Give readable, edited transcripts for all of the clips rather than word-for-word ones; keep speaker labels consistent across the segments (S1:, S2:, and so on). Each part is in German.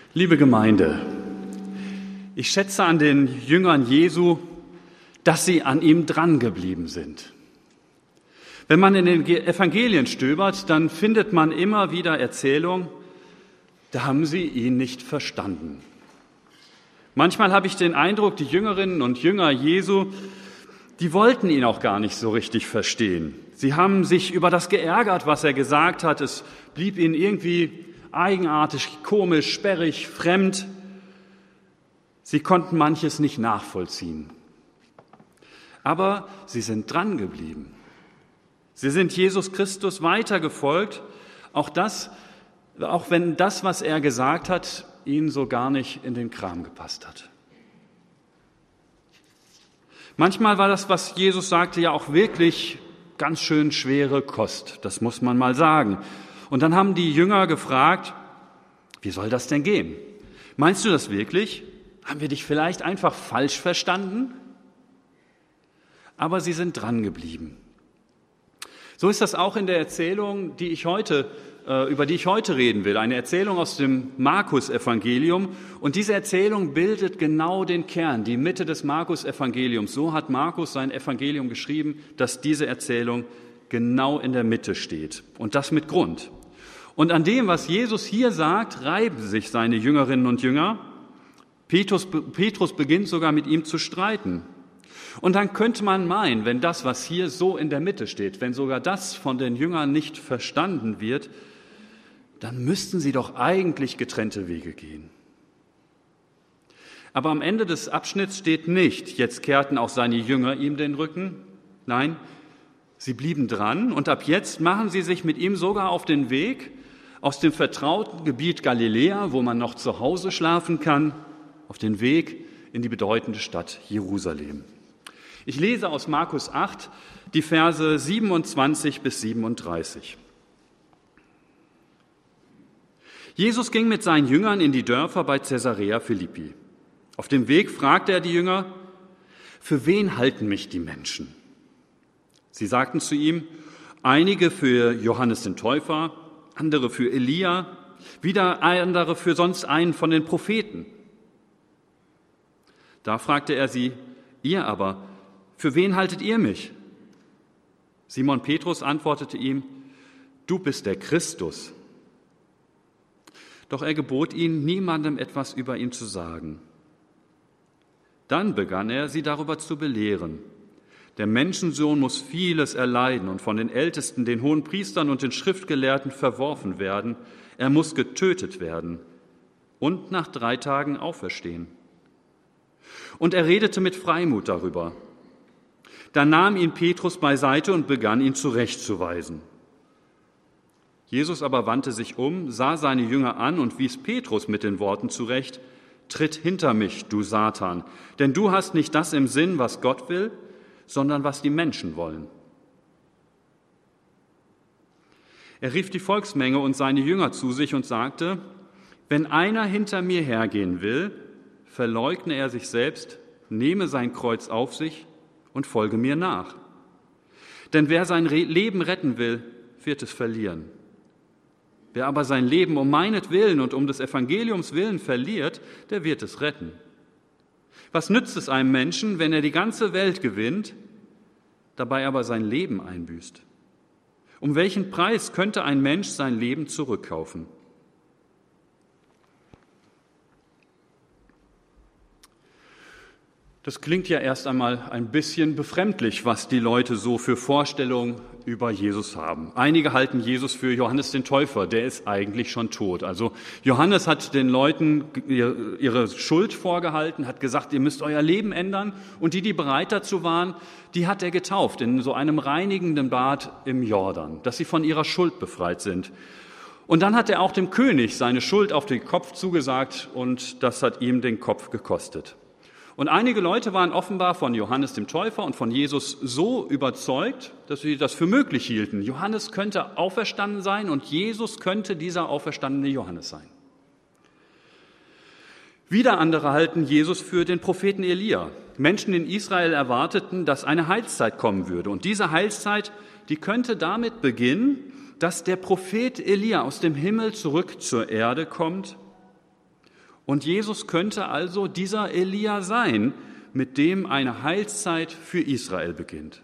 S1: Liebe Gemeinde, ich schätze an den Jüngern Jesu, dass sie an ihm dran geblieben sind. Wenn man in den Evangelien stöbert, dann findet man immer wieder Erzählungen, da haben sie ihn nicht verstanden. Manchmal habe ich den Eindruck, die Jüngerinnen und Jünger Jesu, die wollten ihn auch gar nicht so richtig verstehen. Sie haben sich über das geärgert, was er gesagt hat. Es blieb ihnen irgendwie eigenartig, komisch, sperrig, fremd. Sie konnten manches nicht nachvollziehen. Aber sie sind dran geblieben. Sie sind Jesus Christus weitergefolgt, auch wenn das, was er gesagt hat, ihnen so gar nicht in den Kram gepasst hat. Manchmal war das, was Jesus sagte, ja auch wirklich ganz schön schwere Kost, das muss man mal sagen. Und dann haben die Jünger gefragt, wie soll das denn gehen? Meinst du das wirklich? Haben wir dich vielleicht einfach falsch verstanden? Aber sie sind dran geblieben. So ist das auch in der Erzählung, über die ich heute reden will. Eine Erzählung aus dem Markus-Evangelium. Und diese Erzählung bildet genau den Kern, die Mitte des Markus-Evangeliums. So hat Markus sein Evangelium geschrieben, dass diese Erzählung genau in der Mitte steht. Und das mit Grund. Und an dem, was Jesus hier sagt, reiben sich seine Jüngerinnen und Jünger. Petrus beginnt sogar mit ihm zu streiten. Und dann könnte man meinen, wenn das, was hier so in der Mitte steht, wenn sogar das von den Jüngern nicht verstanden wird, dann müssten sie doch eigentlich getrennte Wege gehen. Aber am Ende des Abschnitts steht nicht, jetzt kehrten auch seine Jünger ihm den Rücken. Nein, sie blieben dran und ab jetzt machen sie sich mit ihm sogar auf den Weg aus dem vertrauten Gebiet Galiläa, wo man noch zu Hause schlafen kann, auf den Weg in die bedeutende Stadt Jerusalem. Ich lese aus Markus 8 die Verse 27 bis 37. Jesus ging mit seinen Jüngern in die Dörfer bei Caesarea Philippi. Auf dem Weg fragte er die Jünger, für wen halten mich die Menschen? Sie sagten zu ihm, einige für Johannes den Täufer, andere für Elia, wieder andere für sonst einen von den Propheten. Da fragte er sie, ihr aber, für wen haltet ihr mich? Simon Petrus antwortete ihm, du bist der Christus. Doch er gebot ihnen, niemandem etwas über ihn zu sagen. Dann begann er, sie darüber zu belehren. Der Menschensohn muss vieles erleiden und von den Ältesten, den Hohenpriestern und den Schriftgelehrten verworfen werden. Er muss getötet werden und nach 3 Tagen auferstehen. Und er redete mit Freimut darüber. Da nahm ihn Petrus beiseite und begann, ihn zurechtzuweisen. Jesus aber wandte sich um, sah seine Jünger an und wies Petrus mit den Worten zurecht, tritt hinter mich, du Satan, denn du hast nicht das im Sinn, was Gott will, sondern was die Menschen wollen. Er rief die Volksmenge und seine Jünger zu sich und sagte, wenn einer hinter mir hergehen will, verleugne er sich selbst, nehme sein Kreuz auf sich und folge mir nach. Denn wer sein Leben retten will, wird es verlieren. Wer aber sein Leben um meinetwillen und um des Evangeliums willen verliert, der wird es retten. Was nützt es einem Menschen, wenn er die ganze Welt gewinnt, dabei aber sein Leben einbüßt? Um welchen Preis könnte ein Mensch sein Leben zurückkaufen? Das klingt ja erst einmal ein bisschen befremdlich, was die Leute so für Vorstellungen über Jesus haben. Einige halten Jesus für Johannes den Täufer, der ist eigentlich schon tot. Also Johannes hat den Leuten ihre Schuld vorgehalten, hat gesagt, ihr müsst euer Leben ändern. Und die bereit dazu waren, die hat er getauft in so einem reinigenden Bad im Jordan, dass sie von ihrer Schuld befreit sind. Und dann hat er auch dem König seine Schuld auf den Kopf zugesagt und das hat ihm den Kopf gekostet. Und einige Leute waren offenbar von Johannes dem Täufer und von Jesus so überzeugt, dass sie das für möglich hielten. Johannes könnte auferstanden sein und Jesus könnte dieser auferstandene Johannes sein. Wieder andere halten Jesus für den Propheten Elia. Menschen in Israel erwarteten, dass eine Heilszeit kommen würde. Und diese Heilszeit, die könnte damit beginnen, dass der Prophet Elia aus dem Himmel zurück zur Erde kommt Und Jesus könnte also dieser Elia sein, mit dem eine Heilszeit für Israel beginnt.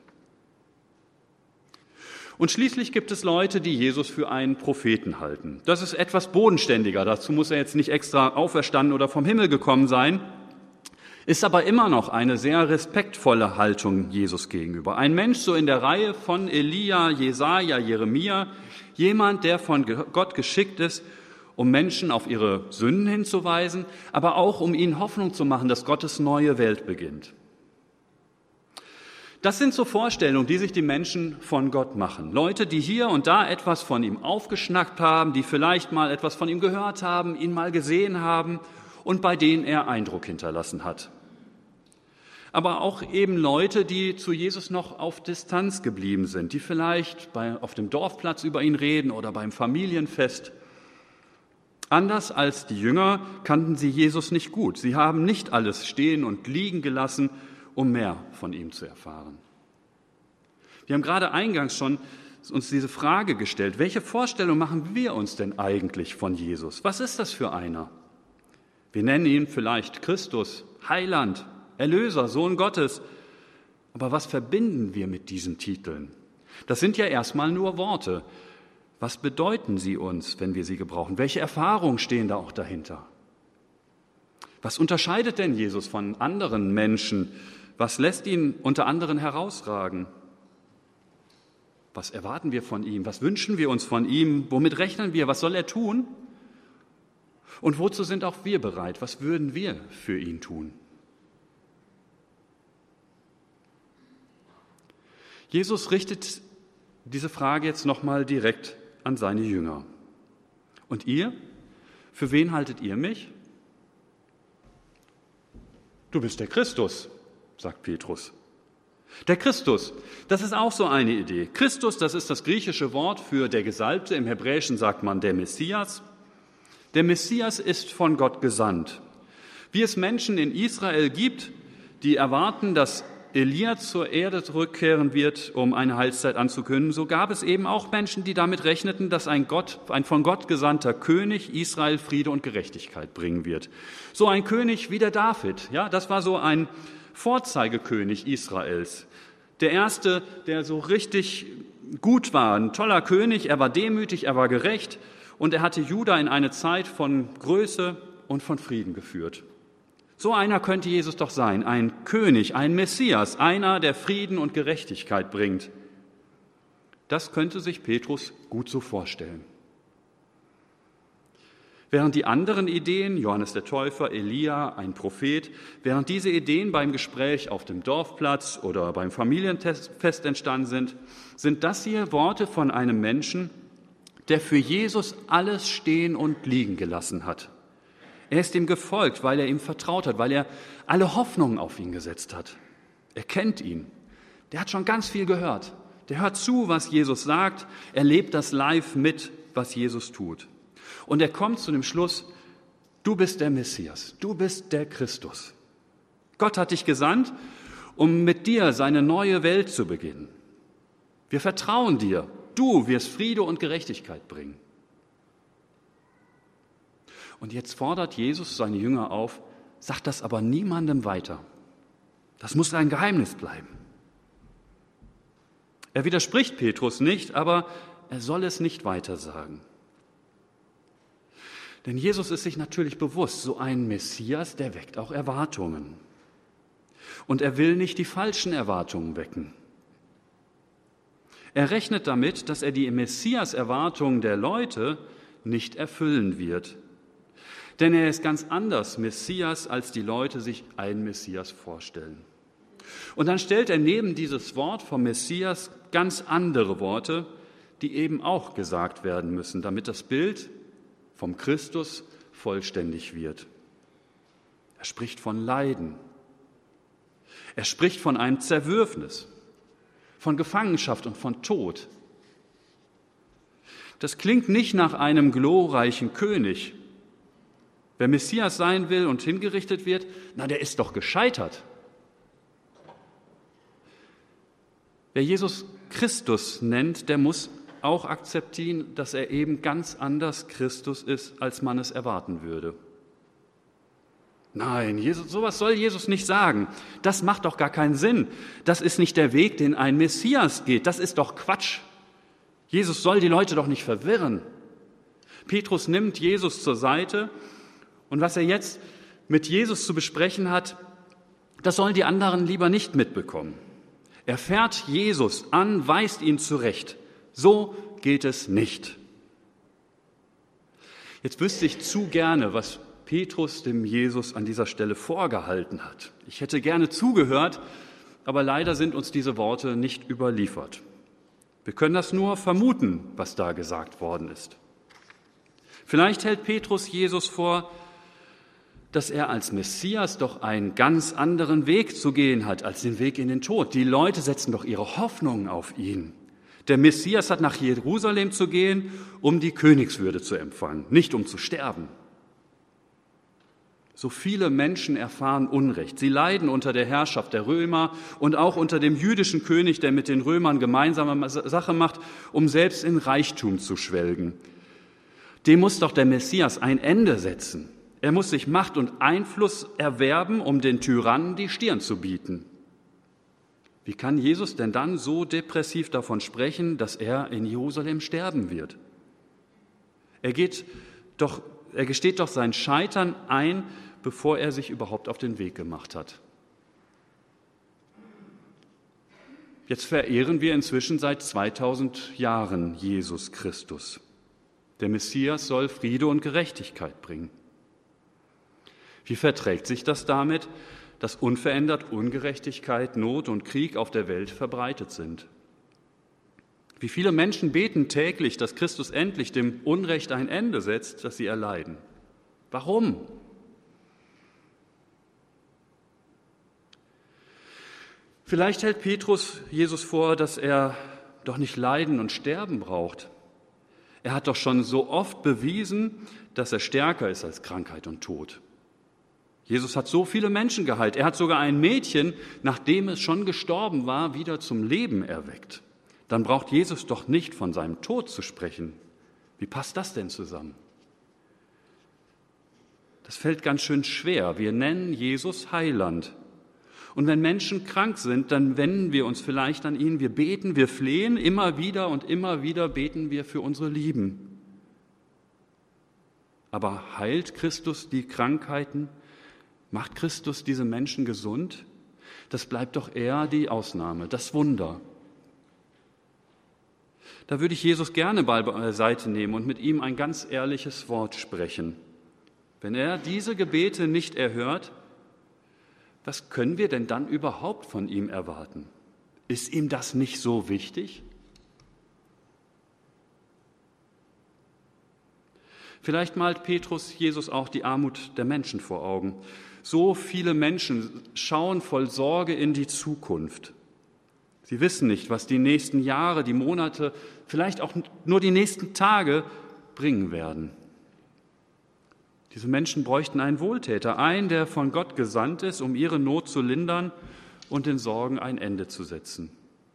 S1: Und schließlich gibt es Leute, die Jesus für einen Propheten halten. Das ist etwas bodenständiger. Dazu muss er jetzt nicht extra auferstanden oder vom Himmel gekommen sein, ist aber immer noch eine sehr respektvolle Haltung Jesus gegenüber. Ein Mensch so in der Reihe von Elia, Jesaja, Jeremia, jemand, der von Gott geschickt ist, um Menschen auf ihre Sünden hinzuweisen, aber auch um ihnen Hoffnung zu machen, dass Gottes neue Welt beginnt. Das sind so Vorstellungen, die sich die Menschen von Gott machen. Leute, die hier und da etwas von ihm aufgeschnackt haben, die vielleicht mal etwas von ihm gehört haben, ihn mal gesehen haben und bei denen er Eindruck hinterlassen hat. Aber auch eben Leute, die zu Jesus noch auf Distanz geblieben sind, die vielleicht auf dem Dorfplatz über ihn reden oder beim Familienfest. Anders als die Jünger kannten sie Jesus nicht gut. Sie haben nicht alles stehen und liegen gelassen, um mehr von ihm zu erfahren. Wir haben gerade eingangs schon uns diese Frage gestellt: Welche Vorstellung machen wir uns denn eigentlich von Jesus? Was ist das für einer? Wir nennen ihn vielleicht Christus, Heiland, Erlöser, Sohn Gottes. Aber was verbinden wir mit diesen Titeln? Das sind ja erstmal nur Worte. Was bedeuten sie uns, wenn wir sie gebrauchen? Welche Erfahrungen stehen da auch dahinter? Was unterscheidet denn Jesus von anderen Menschen? Was lässt ihn unter anderen herausragen? Was erwarten wir von ihm? Was wünschen wir uns von ihm? Womit rechnen wir? Was soll er tun? Und wozu sind auch wir bereit? Was würden wir für ihn tun? Jesus richtet diese Frage jetzt nochmal direkt an seine Jünger. Und ihr? Für wen haltet ihr mich? Du bist der Christus, sagt Petrus. Der Christus, das ist auch so eine Idee. Christus, das ist das griechische Wort für der Gesalbte. Im Hebräischen sagt man der Messias. Der Messias ist von Gott gesandt. Wie es Menschen in Israel gibt, die erwarten, dass Elia zur Erde zurückkehren wird, um eine Heilszeit anzukündigen, so gab es eben auch Menschen, die damit rechneten, dass ein von Gott gesandter König Israel Friede und Gerechtigkeit bringen wird. So ein König wie der David, ja, das war so ein Vorzeigekönig Israels. Der erste, der so richtig gut war, ein toller König, er war demütig, er war gerecht und er hatte Juda in eine Zeit von Größe und von Frieden geführt. So einer könnte Jesus doch sein, ein König, ein Messias, einer, der Frieden und Gerechtigkeit bringt. Das könnte sich Petrus gut so vorstellen. Während die anderen Ideen, Johannes der Täufer, Elia, ein Prophet, während diese Ideen beim Gespräch auf dem Dorfplatz oder beim Familienfest entstanden sind, sind das hier Worte von einem Menschen, der für Jesus alles stehen und liegen gelassen hat. Er ist ihm gefolgt, weil er ihm vertraut hat, weil er alle Hoffnungen auf ihn gesetzt hat. Er kennt ihn. Der hat schon ganz viel gehört. Der hört zu, was Jesus sagt. Er lebt das live mit, was Jesus tut. Und er kommt zu dem Schluss: Du bist der Messias, du bist der Christus. Gott hat dich gesandt, um mit dir seine neue Welt zu beginnen. Wir vertrauen dir. Du wirst Friede und Gerechtigkeit bringen. Und jetzt fordert Jesus seine Jünger auf: Sagt das aber niemandem weiter. Das muss ein Geheimnis bleiben. Er widerspricht Petrus nicht, aber er soll es nicht weiter sagen. Denn Jesus ist sich natürlich bewusst, so ein Messias, der weckt auch Erwartungen. Und er will nicht die falschen Erwartungen wecken. Er rechnet damit, dass er die Messias-Erwartungen der Leute nicht erfüllen wird. Denn er ist ganz anders Messias, als die Leute sich einen Messias vorstellen. Und dann stellt er neben dieses Wort vom Messias ganz andere Worte, die eben auch gesagt werden müssen, damit das Bild vom Christus vollständig wird. Er spricht von Leiden. Er spricht von einem Zerwürfnis, von Gefangenschaft und von Tod. Das klingt nicht nach einem glorreichen König. Wer Messias sein will und hingerichtet wird, der ist doch gescheitert. Wer Jesus Christus nennt, der muss auch akzeptieren, dass er eben ganz anders Christus ist, als man es erwarten würde. Nein, sowas soll Jesus nicht sagen. Das macht doch gar keinen Sinn. Das ist nicht der Weg, den ein Messias geht. Das ist doch Quatsch. Jesus soll die Leute doch nicht verwirren. Petrus nimmt Jesus zur Seite und was er jetzt mit Jesus zu besprechen hat, das sollen die anderen lieber nicht mitbekommen. Er fährt Jesus an, weist ihn zurecht. So geht es nicht. Jetzt wüsste ich zu gerne, was Petrus dem Jesus an dieser Stelle vorgehalten hat. Ich hätte gerne zugehört, aber leider sind uns diese Worte nicht überliefert. Wir können das nur vermuten, was da gesagt worden ist. Vielleicht hält Petrus Jesus vor, dass er als Messias doch einen ganz anderen Weg zu gehen hat als den Weg in den Tod. Die Leute setzen doch ihre Hoffnung auf ihn. Der Messias hat nach Jerusalem zu gehen, um die Königswürde zu empfangen, nicht um zu sterben. So viele Menschen erfahren Unrecht. Sie leiden unter der Herrschaft der Römer und auch unter dem jüdischen König, der mit den Römern gemeinsame Sache macht, um selbst in Reichtum zu schwelgen. Dem muss doch der Messias ein Ende setzen. Er muss sich Macht und Einfluss erwerben, um den Tyrannen die Stirn zu bieten. Wie kann Jesus denn dann so depressiv davon sprechen, dass er in Jerusalem sterben wird? Er gesteht doch sein Scheitern ein, bevor er sich überhaupt auf den Weg gemacht hat. Jetzt verehren wir inzwischen seit 2000 Jahren Jesus Christus. Der Messias soll Friede und Gerechtigkeit bringen. Wie verträgt sich das damit, dass unverändert Ungerechtigkeit, Not und Krieg auf der Welt verbreitet sind? Wie viele Menschen beten täglich, dass Christus endlich dem Unrecht ein Ende setzt, das sie erleiden? Warum? Vielleicht hält Petrus Jesus vor, dass er doch nicht leiden und sterben braucht. Er hat doch schon so oft bewiesen, dass er stärker ist als Krankheit und Tod. Jesus hat so viele Menschen geheilt. Er hat sogar ein Mädchen, nachdem es schon gestorben war, wieder zum Leben erweckt. Dann braucht Jesus doch nicht von seinem Tod zu sprechen. Wie passt das denn zusammen? Das fällt ganz schön schwer. Wir nennen Jesus Heiland. Und wenn Menschen krank sind, dann wenden wir uns vielleicht an ihn. Wir beten, wir flehen, immer wieder beten wir für unsere Lieben. Aber heilt Christus die Krankheiten? Macht Christus diese Menschen gesund? Das bleibt doch eher die Ausnahme, das Wunder. Da würde ich Jesus gerne beiseite nehmen und mit ihm ein ganz ehrliches Wort sprechen. Wenn er diese Gebete nicht erhört, was können wir denn dann überhaupt von ihm erwarten? Ist ihm das nicht so wichtig? Vielleicht malt Petrus Jesus auch die Armut der Menschen vor Augen. So viele Menschen schauen voll Sorge in die Zukunft. Sie wissen nicht, was die nächsten Jahre, die Monate, vielleicht auch nur die nächsten Tage bringen werden. Diese Menschen bräuchten einen Wohltäter, einen, der von Gott gesandt ist, um ihre Not zu lindern und den Sorgen ein Ende zu setzen.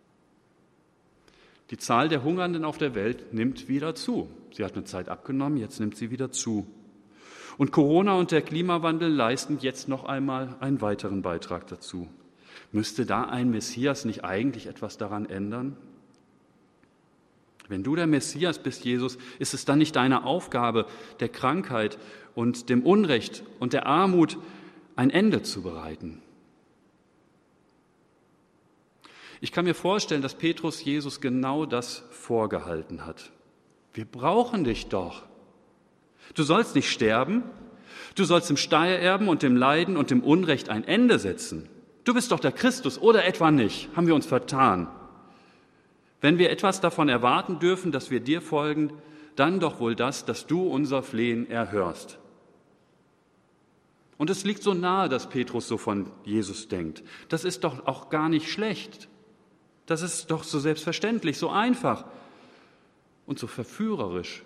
S1: Die Zahl der Hungernden auf der Welt nimmt wieder zu. Sie hat eine Zeit abgenommen, jetzt nimmt sie wieder zu. Und Corona und der Klimawandel leisten jetzt noch einmal einen weiteren Beitrag dazu. Müsste da ein Messias nicht eigentlich etwas daran ändern? Wenn du der Messias bist, Jesus, ist es dann nicht deine Aufgabe, der Krankheit und dem Unrecht und der Armut ein Ende zu bereiten? Ich kann mir vorstellen, dass Petrus Jesus genau das vorgehalten hat. Wir brauchen dich doch. Du sollst nicht sterben, du sollst dem Steuererben und dem Leiden und dem Unrecht ein Ende setzen. Du bist doch der Christus, oder etwa nicht? Haben wir uns vertan? Wenn wir etwas davon erwarten dürfen, dass wir dir folgen, dann doch wohl das, dass du unser Flehen erhörst. Und es liegt so nahe, dass Petrus so von Jesus denkt. Das ist doch auch gar nicht schlecht. Das ist doch so selbstverständlich, so einfach und so verführerisch.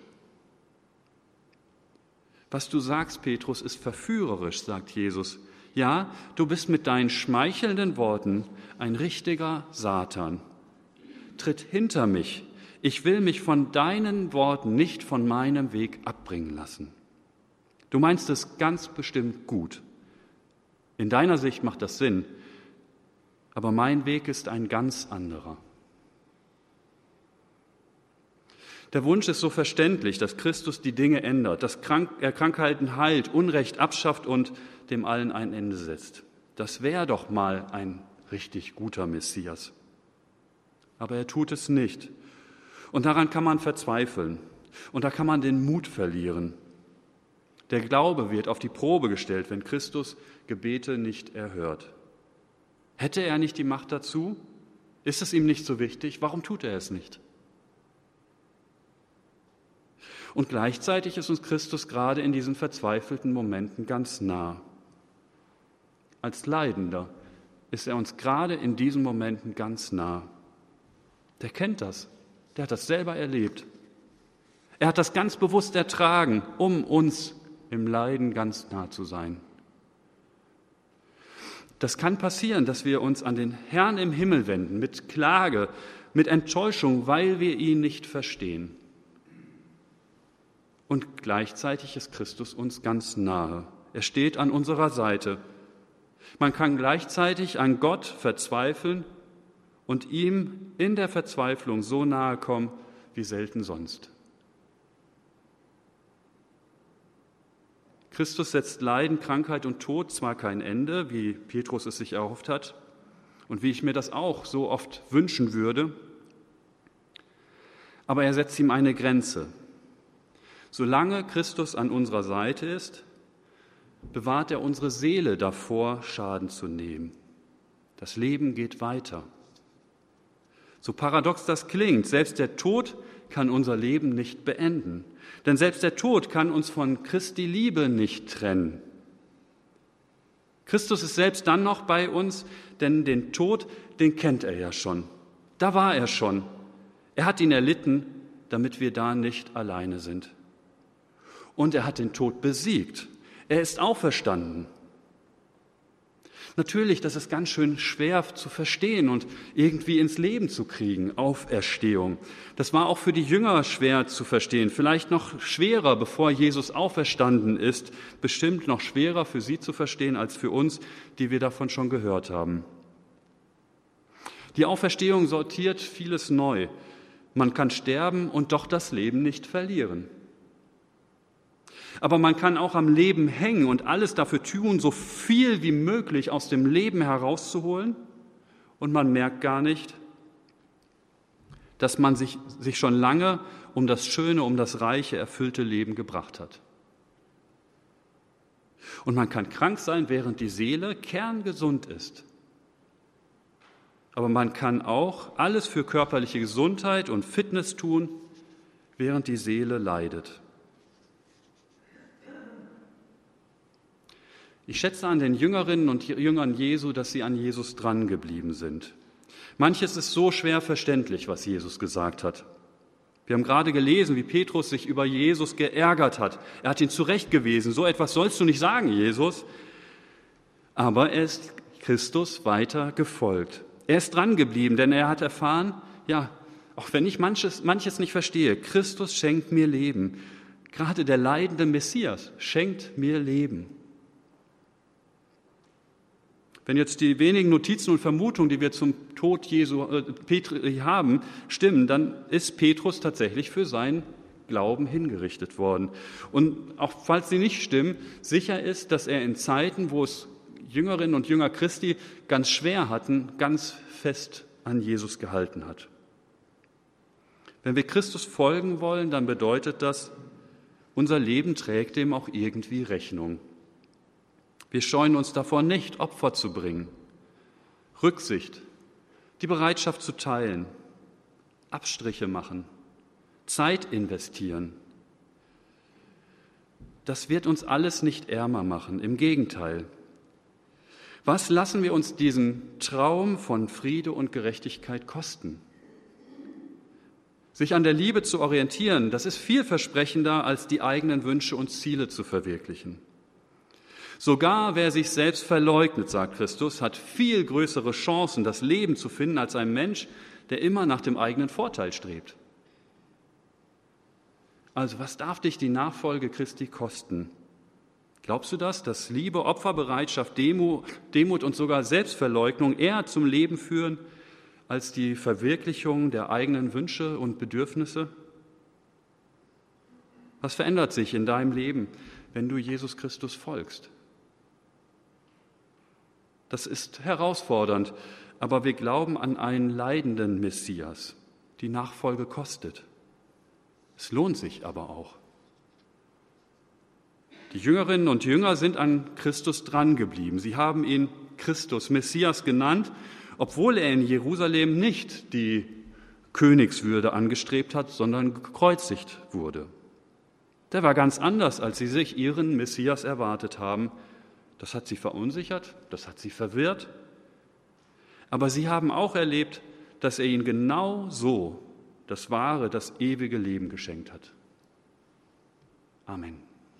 S1: Was du sagst, Petrus, ist verführerisch, sagt Jesus. Ja, du bist mit deinen schmeichelnden Worten ein richtiger Satan. Tritt hinter mich. Ich will mich von deinen Worten nicht von meinem Weg abbringen lassen. Du meinst es ganz bestimmt gut. In deiner Sicht macht das Sinn, aber mein Weg ist ein ganz anderer. Der Wunsch ist so verständlich, dass Christus die Dinge ändert, dass er Krankheiten heilt, Unrecht abschafft und dem allen ein Ende setzt. Das wäre doch mal ein richtig guter Messias. Aber er tut es nicht. Und daran kann man verzweifeln. Und da kann man den Mut verlieren. Der Glaube wird auf die Probe gestellt, wenn Christus Gebete nicht erhört. Hätte er nicht die Macht dazu? Ist es ihm nicht so wichtig? Warum tut er es nicht? Und gleichzeitig ist uns Christus gerade in diesen verzweifelten Momenten ganz nah. Als Leidender ist er uns gerade in diesen Momenten ganz nah. Der kennt das, der hat das selber erlebt. Er hat das ganz bewusst ertragen, um uns im Leiden ganz nah zu sein. Das kann passieren, dass wir uns an den Herrn im Himmel wenden, mit Klage, mit Enttäuschung, weil wir ihn nicht verstehen. Und gleichzeitig ist Christus uns ganz nahe. Er steht an unserer Seite. Man kann gleichzeitig an Gott verzweifeln und ihm in der Verzweiflung so nahe kommen wie selten sonst. Christus setzt Leiden, Krankheit und Tod zwar kein Ende, wie Petrus es sich erhofft hat und wie ich mir das auch so oft wünschen würde, aber er setzt ihm eine Grenze. Solange Christus an unserer Seite ist, bewahrt er unsere Seele davor, Schaden zu nehmen. Das Leben geht weiter. So paradox das klingt, selbst der Tod kann unser Leben nicht beenden. Denn selbst der Tod kann uns von Christi Liebe nicht trennen. Christus ist selbst dann noch bei uns, denn den Tod, den kennt er ja schon. Da war er schon. Er hat ihn erlitten, damit wir da nicht alleine sind. Und er hat den Tod besiegt. Er ist auferstanden. Natürlich, das ist ganz schön schwer zu verstehen und irgendwie ins Leben zu kriegen, Auferstehung. Das war auch für die Jünger schwer zu verstehen, vielleicht noch schwerer, bevor Jesus auferstanden ist, bestimmt noch schwerer für sie zu verstehen als für uns, die wir davon schon gehört haben. Die Auferstehung sortiert vieles neu. Man kann sterben und doch das Leben nicht verlieren. Aber man kann auch am Leben hängen und alles dafür tun, so viel wie möglich aus dem Leben herauszuholen. Und man merkt gar nicht, dass man sich schon lange um das schöne, um das reiche, erfüllte Leben gebracht hat. Und man kann krank sein, während die Seele kerngesund ist. Aber man kann auch alles für körperliche Gesundheit und Fitness tun, während die Seele leidet. Ich schätze an den Jüngerinnen und Jüngern Jesu, dass sie an Jesus dran geblieben sind. Manches ist so schwer verständlich, was Jesus gesagt hat. Wir haben gerade gelesen, wie Petrus sich über Jesus geärgert hat. Er hat ihn zurechtgewiesen. So etwas sollst du nicht sagen, Jesus. Aber er ist Christus weiter gefolgt. Er ist dran geblieben, denn er hat erfahren, ja, auch wenn ich manches nicht verstehe, Christus schenkt mir Leben. Gerade der leidende Messias schenkt mir Leben. Wenn jetzt die wenigen Notizen und Vermutungen, die wir zum Tod Jesu Petri haben, stimmen, dann ist Petrus tatsächlich für seinen Glauben hingerichtet worden. Und auch falls sie nicht stimmen, sicher ist, dass er in Zeiten, wo es Jüngerinnen und Jünger Christi ganz schwer hatten, ganz fest an Jesus gehalten hat. Wenn wir Christus folgen wollen, dann bedeutet das, unser Leben trägt dem auch irgendwie Rechnung. Wir scheuen uns davor nicht, Opfer zu bringen, Rücksicht, die Bereitschaft zu teilen, Abstriche machen, Zeit investieren. Das wird uns alles nicht ärmer machen, im Gegenteil. Was lassen wir uns diesen Traum von Friede und Gerechtigkeit kosten? Sich an der Liebe zu orientieren, das ist vielversprechender, als die eigenen Wünsche und Ziele zu verwirklichen. Sogar wer sich selbst verleugnet, sagt Christus, hat viel größere Chancen, das Leben zu finden, als ein Mensch, der immer nach dem eigenen Vorteil strebt. Also was darf dich die Nachfolge Christi kosten? Glaubst du das, dass Liebe, Opferbereitschaft, Demut und sogar Selbstverleugnung eher zum Leben führen als die Verwirklichung der eigenen Wünsche und Bedürfnisse? Was verändert sich in deinem Leben, wenn du Jesus Christus folgst? Das ist herausfordernd, aber wir glauben an einen leidenden Messias. Die Nachfolge kostet. Es lohnt sich aber auch. Die Jüngerinnen und Jünger sind an Christus drangeblieben. Sie haben ihn Christus, Messias genannt, obwohl er in Jerusalem nicht die Königswürde angestrebt hat, sondern gekreuzigt wurde. Der war ganz anders, als sie sich ihren Messias erwartet haben. Das hat sie verunsichert, das hat sie verwirrt. Aber sie haben auch erlebt, dass er ihnen genau so das wahre, das ewige Leben geschenkt hat. Amen.